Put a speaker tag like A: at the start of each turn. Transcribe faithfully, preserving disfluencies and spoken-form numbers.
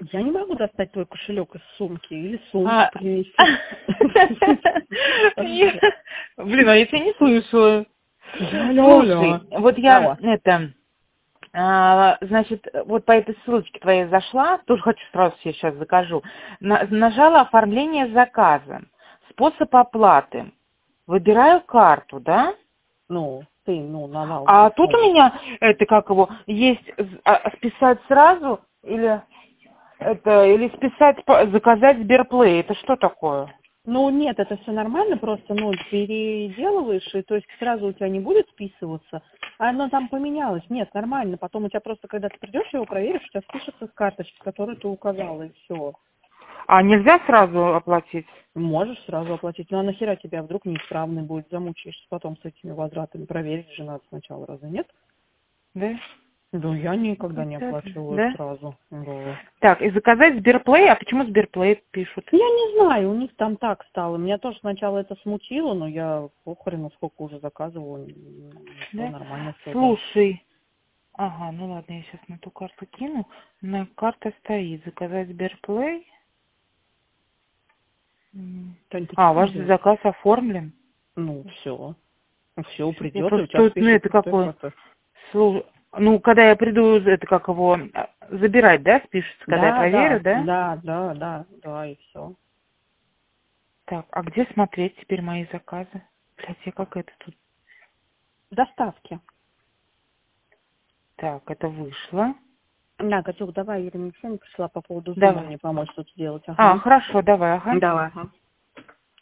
A: Я не могу достать твой кошелек из сумки или сумку
B: А.
A: принести.
B: Блин, а я тебя не слышала. Слушай, вот я это, а, значит, вот по этой ссылочке твоей зашла, тоже хочу сразу себе сейчас закажу, на, нажала оформление заказа, способ оплаты, выбираю карту, да?
A: Ну, ты, ну, навал.
B: А тут у меня, это как его, есть а, списать сразу или это, или списать, заказать Сберплей, это что такое?
A: Ну, нет, это все нормально, просто, ну, переделываешь, и то есть сразу у тебя не будет списываться, а оно там поменялось. Нет, нормально, потом у тебя просто, когда ты придешь, его проверишь, у тебя спишется с карточки, которую ты указала, и все.
B: А нельзя сразу оплатить?
A: Можешь сразу оплатить, ну, а нахера тебя вдруг неисправный будет, замучаешься потом с этими возвратами, проверить же надо сначала, разве нет?
B: Да?
A: Да, я никогда не
B: Это,
A: оплачиваю
B: да?
A: сразу. Да.
B: Так, и заказать Сберплей, а почему Сберплей пишут?
A: Я не знаю, у них там так стало. Меня тоже сначала это смутило, но я похрену сколько уже заказывала, все
B: Да?
A: нормально все, да.
B: Слушай, ага, ну ладно, я сейчас на ту карту кину. На карта стоит, заказать Сберплей. М.
A: Тань, ты
B: А,
A: что
B: ваш
A: делаешь?
B: заказ оформлен.
A: Ну, все. Все,
B: Я
A: придет, и у
B: просто
A: тебя
B: тут, ну это
A: спишется с той
B: какое?
A: карты.
B: Слу- Ну, когда я приду, это как его, а, забирать, да, спишется, когда я
A: Да,
B: проверю,
A: да,
B: да?
A: да, да, да, да, и все.
B: Так, а где смотреть теперь мои заказы? Блядь, я как это тут?
A: Доставки.
B: Так, это вышло.
A: Да, Катюк, давай, Елена Алексеевна пришла по поводу зума
B: Давай.
A: мне помочь тут сделать.
B: А,
A: Ага.
B: хорошо, давай, ага.
A: Давай, ага.